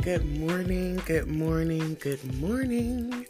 Good morning, good morning, good morning.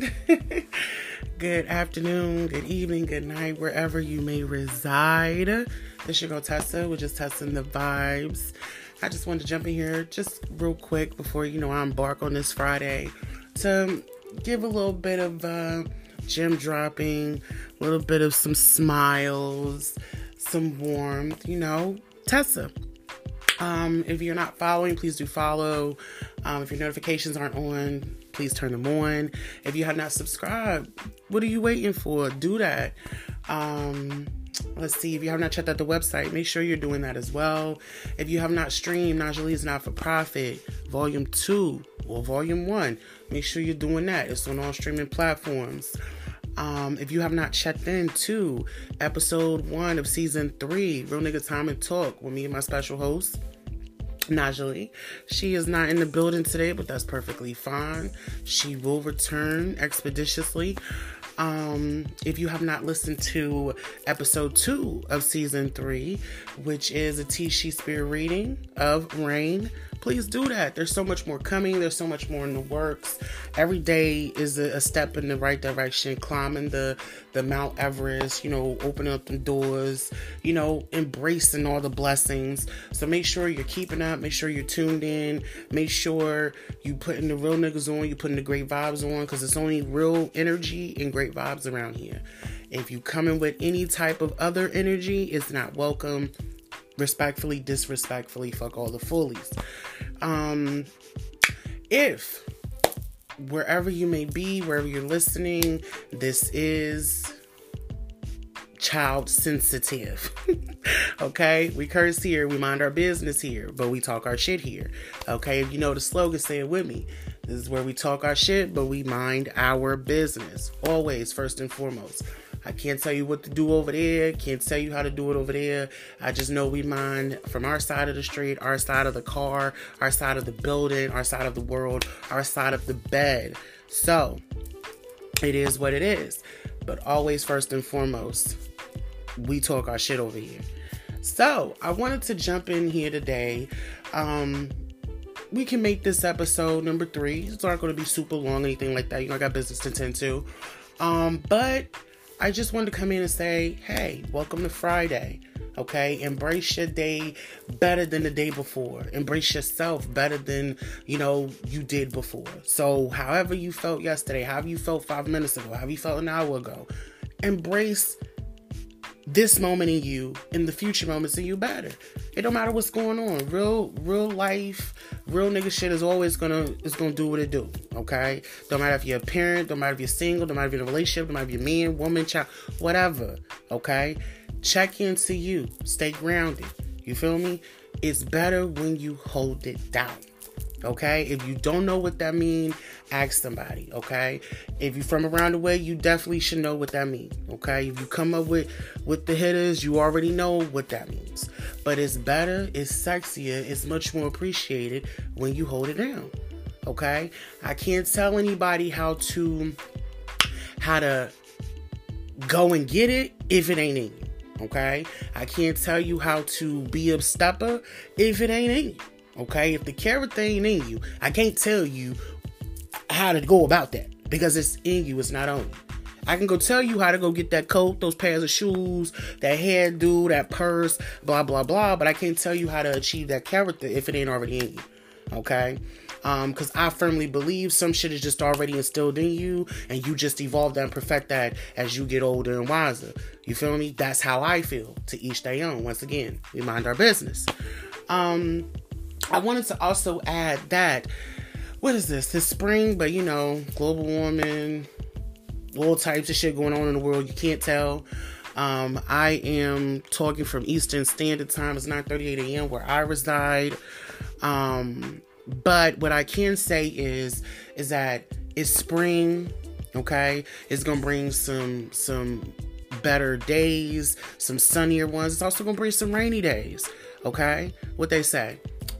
Good afternoon, good evening, good night, wherever you may reside. This your girl Tessa. We're just testing the vibes. I just wanted to jump in here just real quick before, I embark on this Friday to give a little bit of gem dropping, a little bit of some smiles, some warmth, Tessa. If you're not following, please do follow. If your notifications aren't on, please turn them on. If you have not subscribed, what are you waiting for? Do that. Let's see. If you have not checked out the website, make sure you're doing that as well. If you have not streamed Najalie's Not For Profit Volume 2 or Volume 1, make sure you're doing that. It's on all streaming platforms. If you have not checked in to episode 1 of season 3, Real Nigga Time and Talk, with me and my special host, Najalie. She is not in the building today, but that's perfectly fine. She will return expeditiously. If you have not listened to episode 2 of season 3, which is a T-She Spear reading of Rain, please do that. There's so much more coming. There's so much more in the works. Every day is a step in the right direction, climbing the Mount Everest, opening up the doors, embracing all the blessings. So make sure you're keeping up. Make sure you're tuned in. Make sure you putting the real niggas on. You putting the great vibes on, because it's only real energy and great vibes around here. If you come in with any type of other energy, it's not welcome. Respectfully, disrespectfully, fuck all the foolies. If wherever you may be, wherever you're listening, this is child sensitive. Okay? We curse here, we mind our business here, but we talk our shit here. Okay? If you know the slogan, say it with me. This is where we talk our shit, but we mind our business. Always, first and foremost. I can't tell you what to do over there. Can't tell you how to do it over there. I just know we mind from our side of the street, our side of the car, our side of the building, our side of the world, our side of the bed. So, it is what it is. But always, first and foremost, we talk our shit over here. So, I wanted to jump in here today. We can make this episode number 3. It's not going to be super long, anything like that. I got business to tend to. But I just wanted to come in and say, hey, welcome to Friday. Okay? Embrace your day better than the day before. Embrace yourself better than, you did before. So, however you felt yesterday, however you felt 5 minutes ago, however you felt an hour ago, embrace this moment in you and the future moments in you better. It don't matter what's going on. Real life, real nigga shit is always gonna do what it do. Okay? Don't matter if you're a parent, don't matter if you're single, don't matter if you're in a relationship, don't matter if you're man, woman, child, whatever. Okay? Check into you. Stay grounded. You feel me? It's better when you hold it down. Okay? If you don't know what that means, ask somebody. Okay? If you're from around the way, you definitely should know what that means. Okay? If you come up with the hitters, you already know what that means. But it's better, it's sexier, it's much more appreciated when you hold it down. Okay? I can't tell anybody how to go and get it if it ain't in you. Okay? I can't tell you how to be a stepper if it ain't in you. Okay, if the character ain't in you, I can't tell you how to go about that, because it's in you, it's not on you. I can go tell you how to go get that coat, those pairs of shoes, that hairdo, that purse, blah, blah, blah, but I can't tell you how to achieve that character if it ain't already in you. Okay? Because I firmly believe some shit is just already instilled in you, and you just evolve that and perfect that as you get older and wiser. You feel me? That's how I feel. To each their own. Once again, we mind our business. I wanted to also add that, what is this? This spring, but global warming, all types of shit going on in the world. You can't tell. I am talking from Eastern Standard Time. It's 9:38 a.m. where I reside. But what I can say is that it's spring. Okay, it's gonna bring some better days, some sunnier ones. It's also gonna bring some rainy days. Okay, what they say.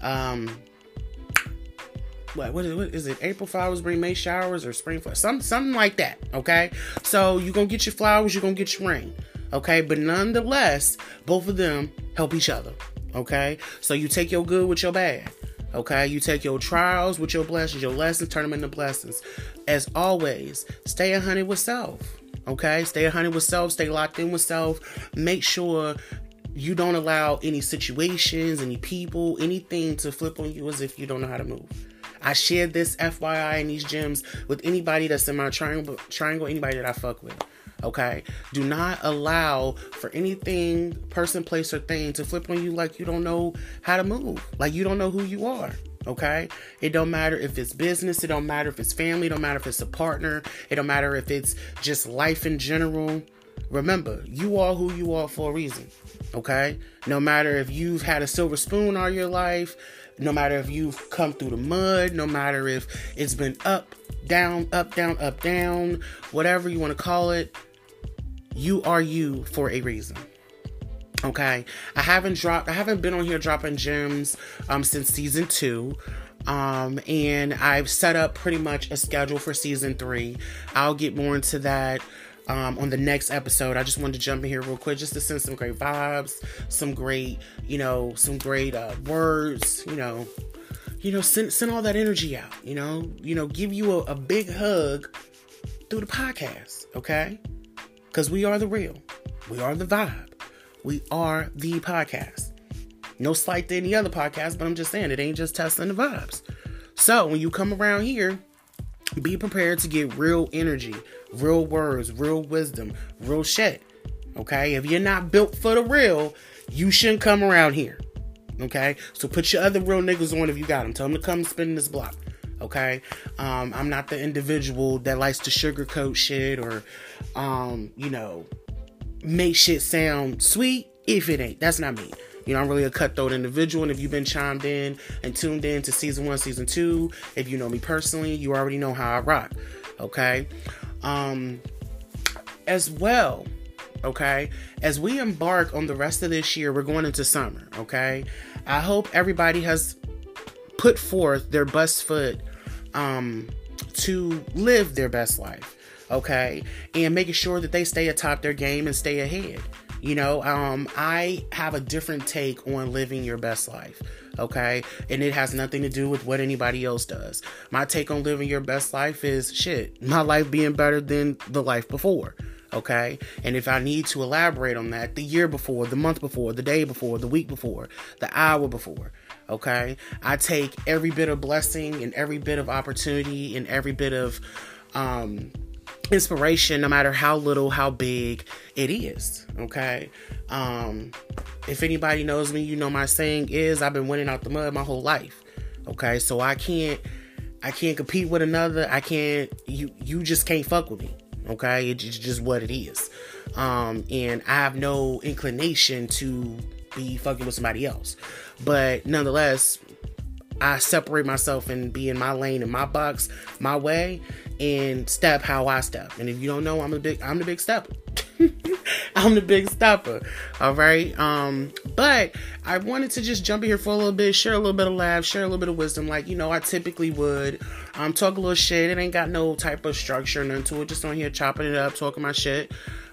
What is it? April flowers bring May showers, or spring flowers? Something like that. Okay, so you're gonna get your flowers, you're gonna get your rain. Okay, but nonetheless, both of them help each other. Okay, so you take your good with your bad. Okay, you take your trials with your blessings, your lessons, turn them into blessings. As always, stay 100 with self. Okay, stay 100 with self, stay locked in with self. Make sure you don't allow any situations, any people, anything to flip on you as if you don't know how to move. I shared this FYI and these gems with anybody that's in my triangle, anybody that I fuck with. Okay, do not allow for anything, person, place, or thing to flip on you like you don't know how to move, like you don't know who you are. Okay, it don't matter if it's business, it don't matter if it's family, it don't matter if it's a partner, it don't matter if it's just life in general. Remember, you are who you are for a reason. Okay, no matter if you've had a silver spoon all your life, no matter if you've come through the mud, no matter if it's been up, down, up, down, up, down, whatever you want to call it. You are you for a reason. Okay. I haven't been on here dropping gems since season 2. And I've set up pretty much a schedule for season 3. I'll get more into that on the next episode. I just wanted to jump in here real quick just to send some great vibes, some great words, send all that energy out, give you a big hug through the podcast. Okay. Because we are the real. We are the vibe. We are the podcast. No slight to any other podcast, but I'm just saying it ain't just testing the vibes. So when you come around here, be prepared to get real energy, real words, real wisdom, real shit. Okay? If you're not built for the real, you shouldn't come around here. Okay? So put your other real niggas on if you got them. Tell them to come spin in this block. Okay, I'm not the individual that likes to sugarcoat shit or, make shit sound sweet if it ain't. That's not me. I'm really a cutthroat individual. And if you've been chimed in and tuned in to season 1, season 2, if you know me personally, you already know how I rock. Okay, as well. Okay, as we embark on the rest of this year, we're going into summer. Okay, I hope everybody has put forth their best foot to live their best life, okay, and making sure that they stay atop their game and stay ahead. I have a different take on living your best life, okay, and it has nothing to do with what anybody else does. My take on living your best life is my life being better than the life before. Okay, and if I need to elaborate on that, the year before, the month before, the day before, the week before, the hour before. Okay, I take every bit of blessing and every bit of opportunity and every bit of inspiration, no matter how little, how big it is. Okay, if anybody knows me, you know my saying is I've been winning out the mud my whole life. Okay, so I can't compete with another. You just can't fuck with me. Okay, it's just what it is. And I have no inclination to be fucking with somebody else. But nonetheless, I separate myself and be in my lane, in my box, my way, and step how I step. And if you don't know, I'm the big stepper. I'm the big stepper. All right. But I wanted to just jump in here for a little bit, share a little bit of laugh, share a little bit of wisdom, like, I typically would. Talk a little shit. It ain't got no type of structure or nothing to it. Just on here chopping it up, talking my shit.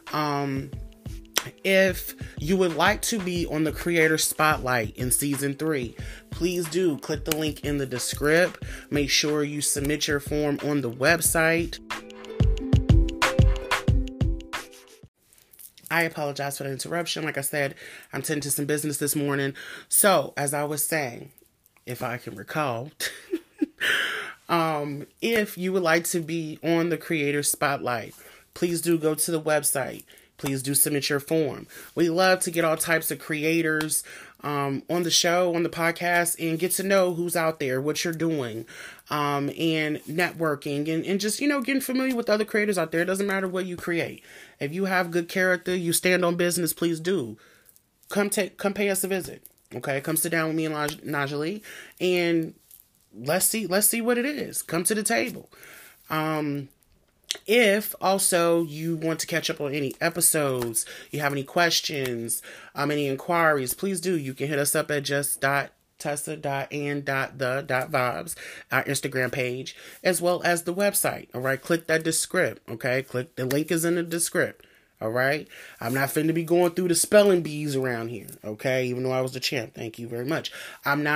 If you would like to be on the Creator Spotlight in season 3, please do click the link in the description. Make sure you submit your form on the website. I apologize for the interruption. Like I said, I'm tending to some business this morning. So, as I was saying, if I can recall, if you would like to be on the Creator Spotlight, please do go to the website. Please do submit your form. We love to get all types of creators on the show, on the podcast, and get to know who's out there, what you're doing, and networking, and just, getting familiar with other creators out there. It doesn't matter what you create. If you have good character, you stand on business, please do. Come pay us a visit. Okay, come sit down with me and Najee, and let's see what it is. Come to the table. If also you want to catch up on any episodes, you have any questions, any inquiries, please do. You can hit us up at just.tessa.and.the.vibes, our Instagram page, as well as the website. All right, click that descript. Okay, click the link is in the descript. All right, I'm not finna be going through the spelling bees around here. Okay, even though I was the champ, thank you very much. I'm not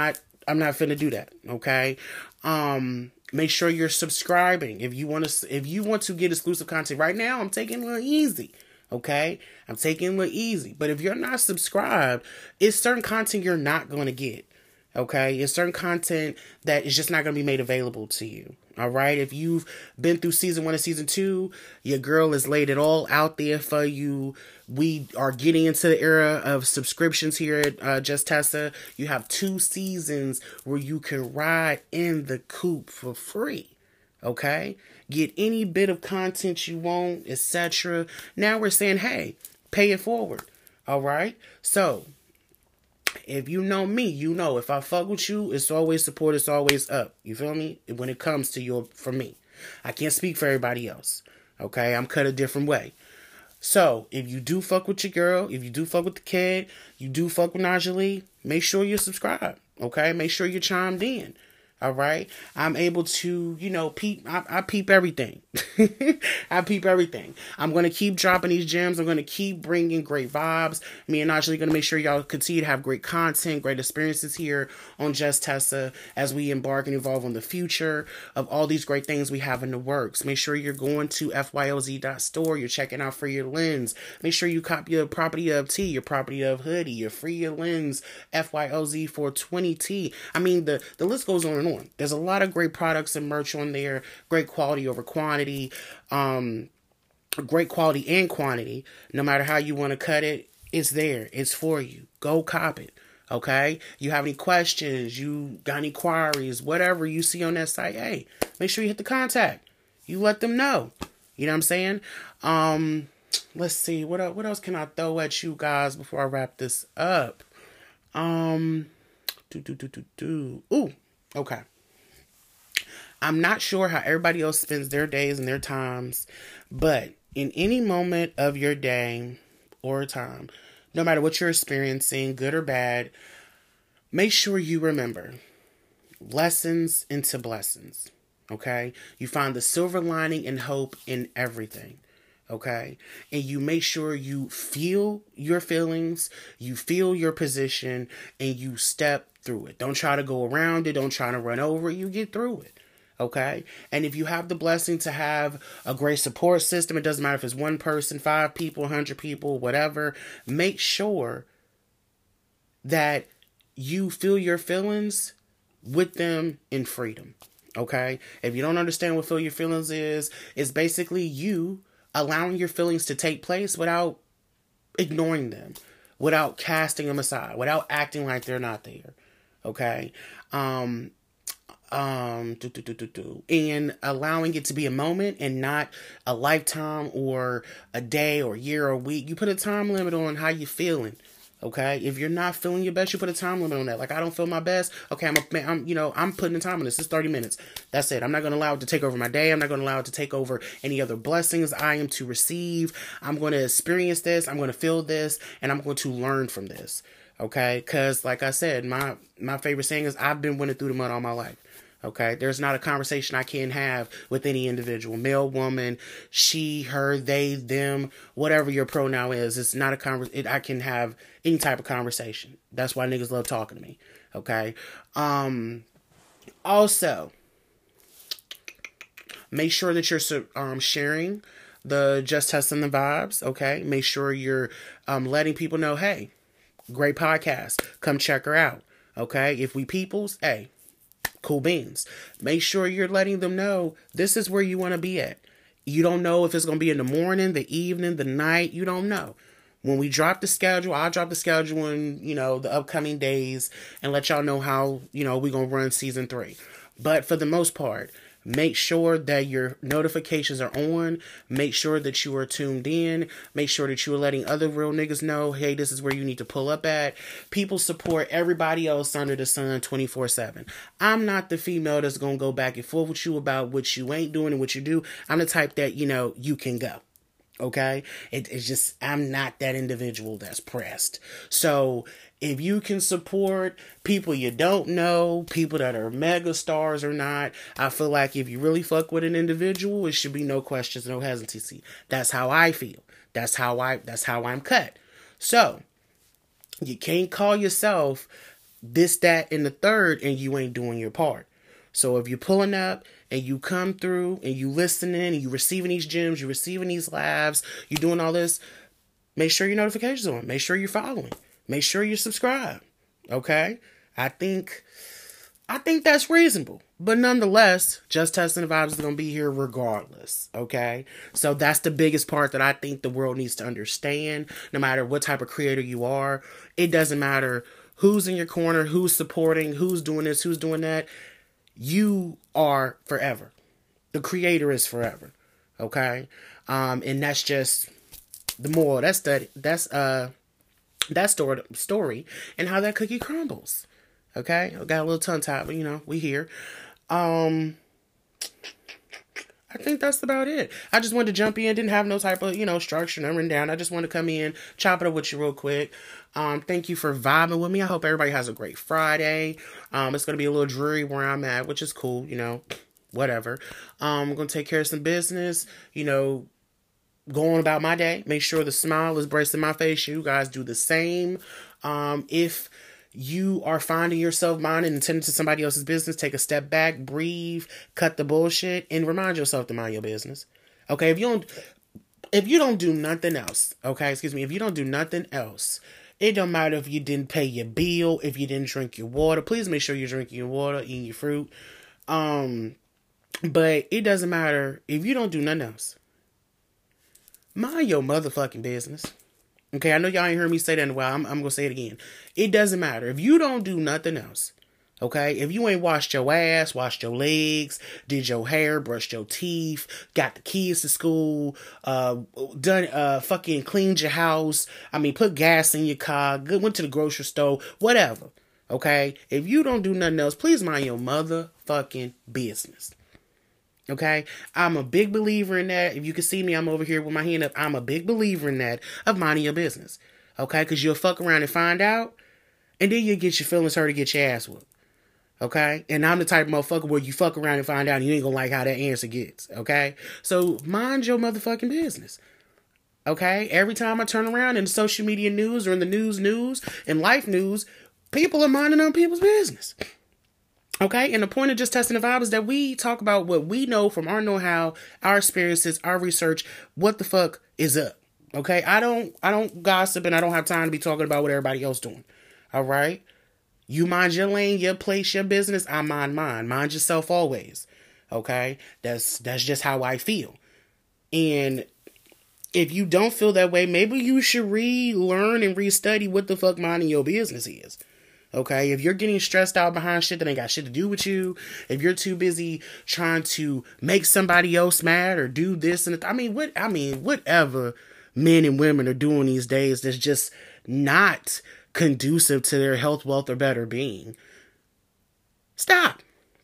I'm not finna do that. Okay. Make sure you're subscribing. If you want to get exclusive content right now, I'm taking it a little easy. Okay. I'm taking it a little easy. But if you're not subscribed, it's certain content you're not going to get. Okay. It's certain content that is just not going to be made available to you. All right. If you've been through season 1 and season 2, your girl has laid it all out there for you. We are getting into the era of subscriptions here at Just Tessa. You have 2 seasons where you can ride in the coop for free. Okay. Get any bit of content you want, etc. Now we're saying, hey, pay it forward. All right. So if you know me, you know if I fuck with you, it's always support, it's always up. You feel me? When it comes to for me. I can't speak for everybody else. Okay? I'm cut a different way. So, if you do fuck with your girl, if you do fuck with the kid, you do fuck with Najee, make sure you subscribe. Okay? Make sure you're chimed in. All right. I'm able to, peep. I peep everything. I peep everything. I'm going to keep dropping these gems. I'm going to keep bringing great vibes. Me and Najee going to make sure y'all continue to have great content, great experiences here on Just Tessa as we embark and evolve on the future of all these great things we have in the works. Make sure you're going to FYOZ.store. You're checking out for your lens. Make sure you copy your property of tee, your property of hoodie, your free your lens, FYOZ 420T. I mean, the list goes on and on. There's a lot of great products and merch on there. Great quality over quantity. Great quality and quantity. No matter how you want to cut it, it's there. It's for you. Go cop it. Okay? You have any questions? You got any queries? Whatever you see on that site, hey, make sure you hit the contact. You let them know. You know what I'm saying? Let's see. What else can I throw at you guys before I wrap this up? Ooh. Okay. I'm not sure how everybody else spends their days and their times, but in any moment of your day or time, no matter what you're experiencing, good or bad, make sure you remember lessons into blessings. Okay? You find the silver lining and hope in everything. Okay? And you make sure you feel your feelings, you feel your position, and you step through it. Don't try to go around it. Don't try to run over it. You get through it. Okay? And if you have the blessing to have a great support system, it doesn't matter if it's 1 person, 5 people, 100 people, whatever, make sure that you feel your feelings with them in freedom. Okay? If you don't understand what feel your feelings is, it's basically you allowing your feelings to take place without ignoring them, without casting them aside, without acting like they're not there. Okay? And allowing it to be a moment and not a lifetime or a day or year or a week. You put a time limit on how you're feeling. Okay, if you're not feeling your best, you put a time limit on that. Like, I don't feel my best. Okay, I'm putting a time on this. It's 30 minutes. That's it. I'm not going to allow it to take over my day. I'm not going to allow it to take over any other blessings I am to receive. I'm going to experience this. I'm going to feel this, and I'm going to learn from this. Okay, because like I said, my favorite saying is I've been winning through the mud all my life. Okay, there's not a conversation I can have with any individual, male, woman, she, her, they, them, whatever your pronoun is. It's not a conversation. I can have any type of conversation. That's why niggas love talking to me. Okay. Also, make sure that you're sharing the Just Testing the Vibes. Okay. Make sure you're letting people know, hey, great podcast. Come check her out. Okay. If we peoples, hey. Cool beans. Make sure you're letting them know this is where you want to be at. You don't know if it's going to be in the morning, the evening, the night. You don't know. When we drop the schedule, I'll drop the schedule in, the upcoming days and let y'all know how, we're going to run season 3. But for the most part, make sure that your notifications are on. Make sure that you are tuned in. Make sure that you are letting other real niggas know, hey, this is where you need to pull up at. People support everybody else under the sun 24/7. I'm not the female that's going to go back and forth with you about what you ain't doing and what you do. I'm the type that, you can go. Okay? It's just, I'm not that individual that's pressed. So if you can support people you don't know, people that are mega stars or not, I feel like if you really fuck with an individual, it should be no questions, no hesitancy. That's how I feel. That's how I'm cut. So you can't call yourself this, that, and the third, and you ain't doing your part. So if you're pulling up and you come through and you listening and you receiving these gems, you receiving these lives, you doing all this, make sure your notifications on. Make sure you're following. Make sure you subscribe. Okay? I think that's reasonable. But nonetheless, Just Testing the Vibes is going to be here regardless. Okay? So that's the biggest part that I think the world needs to understand. No matter what type of creator you are, it doesn't matter who's in your corner, who's supporting, who's doing this, who's doing that. You are forever. The creator is forever. Okay? And that's just the moral. That's that story and how that cookie crumbles. Okay? I got a little tongue tied, but we here. I think that's about it. I just wanted to jump in. Didn't have no type of, structure and written down. I just wanted to come in, chop it up with you real quick. Thank you for vibing with me. I hope everybody has a great Friday. It's going to be a little dreary where I'm at, which is cool, whatever. I'm going to take care of some business, going about my day. Make sure the smile is bracing my face. You guys do the same. If you are finding yourself minding and tending to somebody else's business, take a step back, breathe, cut the bullshit, and remind yourself to mind your business. Okay, if you don't do nothing else, if you don't do nothing else, it don't matter if you didn't pay your bill, if you didn't drink your water. Please make sure you're drinking your water, eating your fruit. But it doesn't matter if you don't do nothing else. Mind your motherfucking business. Okay, I know y'all ain't heard me say that in a while. I'm going to say it again. It doesn't matter. If you don't do nothing else, okay? If you ain't washed your ass, washed your legs, did your hair, brushed your teeth, got the kids to school, fucking cleaned your house, put gas in your car, went to the grocery store, whatever, okay? If you don't do nothing else, please mind your motherfucking business. Okay, I'm a big believer in that. If you can see me, I'm over here with my hand up. I'm a big believer in that, of minding your business. Okay, because you'll fuck around and find out, and then you'll get your feelings hurt and get your ass whooped. Okay, and I'm the type of motherfucker where you fuck around and find out and you ain't gonna like how that answer gets. Okay, so mind your motherfucking business. Okay, every time I turn around in the social media news or in the news and life news, people are minding other people's business. Okay, and the point of Just Testing the Vibe is that we talk about what we know from our know-how, our experiences, our research, what the fuck is up. Okay, I don't gossip and I don't have time to be talking about what everybody else doing. All right, you mind your lane, your place, your business. I mind mine. Mind yourself always. Okay, that's just how I feel. And if you don't feel that way, maybe you should relearn and restudy what the fuck minding your business is. Okay, if you're getting stressed out behind shit that ain't got shit to do with you, if you're too busy trying to make somebody else mad or do this and whatever men and women are doing these days that's just not conducive to their health, wealth, or better being. Stop.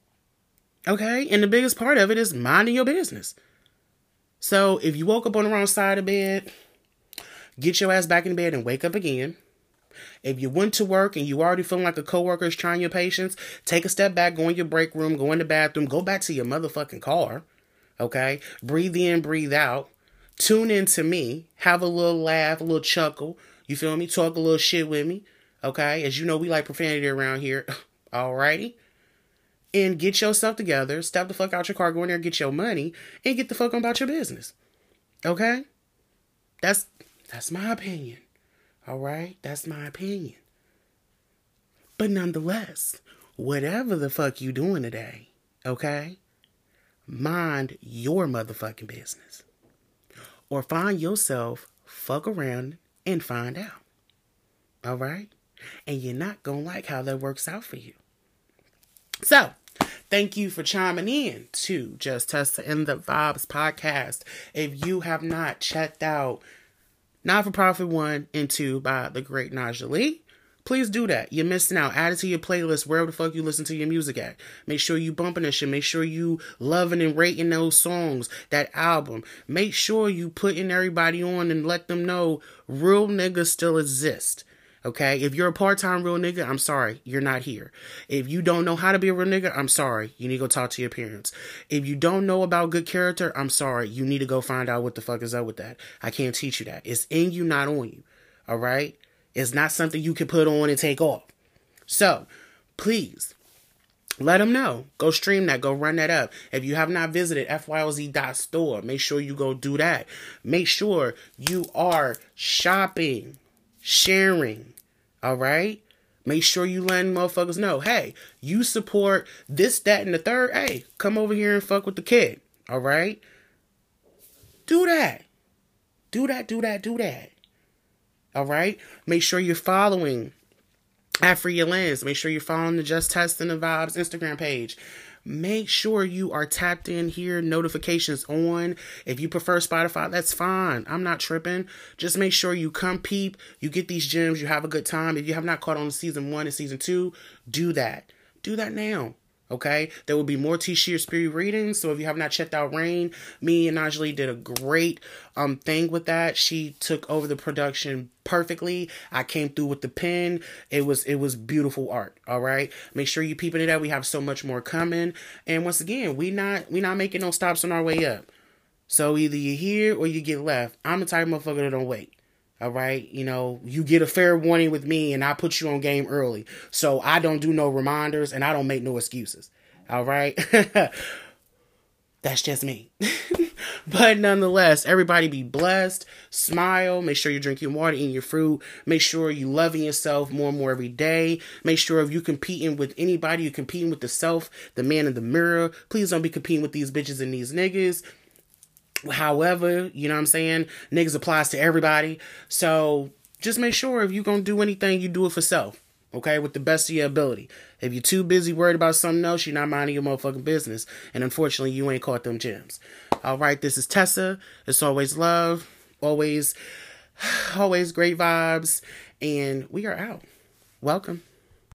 Okay, and the biggest part of it is minding your business. So if you woke up on the wrong side of bed, get your ass back in bed and wake up again. If you went to work and you already feeling like a coworker is trying your patience, take a step back, go in your break room, go in the bathroom, go back to your motherfucking car. Okay? Breathe in, breathe out. Tune in to me. Have a little laugh, a little chuckle. You feel me? Talk a little shit with me. Okay? As you know, we like profanity around here. Alrighty? And get yourself together. Step the fuck out your car, go in there, get your money, and get the fuck on about your business. Okay? That's my opinion. All right? That's my opinion. But nonetheless, whatever the fuck you doing today, okay? Mind your motherfucking business. Or find yourself, fuck around and find out. All right? And you're not going to like how that works out for you. So, thank you for chiming in to Just Testing the Vibes podcast. If you have not checked out Not-for-Profit 1 and 2 by the great Naja Lee, please do that. You're missing out. Add it to your playlist wherever the fuck you listen to your music at. Make sure you bumping that shit. Make sure you loving and rating those songs, that album. Make sure you putting everybody on and let them know real niggas still exist. Okay? If you're a part-time real nigga, I'm sorry. You're not here. If you don't know how to be a real nigga, I'm sorry. You need to go talk to your parents. If you don't know about good character, I'm sorry. You need to go find out what the fuck is up with that. I can't teach you that. It's in you, not on you. All right? It's not something you can put on and take off. So please let them know. Go stream that. Go run that up. If you have not visited FYOZ.store, make sure you go do that. Make sure you are shopping, sharing. All right? Make sure you letting motherfuckers know, hey, you support this, that, and the third. Hey, come over here and fuck with the kid. All right? Do that. Do that, do that, do that. All right? Make sure you're following Free Your Lens. Make sure you're following the Just Testing the Vibes Instagram page. Make sure you are tapped in here, notifications on. If you prefer Spotify, that's fine. I'm not tripping. Just make sure you come peep, you get these gems, you have a good time. If you have not caught on season 1 and season 2, do that. Do that now. Okay, there will be more T-Sheer Spirit readings. So if you have not checked out Rain, me and Najee did a great thing with that. She took over the production perfectly. I came through with the pen. It was beautiful art. All right, make sure you peeping it out. We have so much more coming. And once again, we not making no stops on our way up. So either you're here or you get left. I'm the type of motherfucker that don't wait. All right. You know, you get a fair warning with me and I put you on game early. So I don't do no reminders and I don't make no excuses. All right. That's just me. But nonetheless, everybody be blessed. Smile. Make sure you're drinking water, eating your fruit. Make sure you're loving yourself more and more every day. Make sure if you're competing with anybody, you're competing with the self, the man in the mirror. Please don't be competing with these bitches and these niggas. However, you know what I'm saying? Niggas applies to everybody. So just make sure if you're going to do anything, you do it for self. Okay? With the best of your ability. If you're too busy worried about something else, you're not minding your motherfucking business. And unfortunately, you ain't caught them gems. All right. This is Tessa. It's always love. Always great vibes. And we are out. Welcome.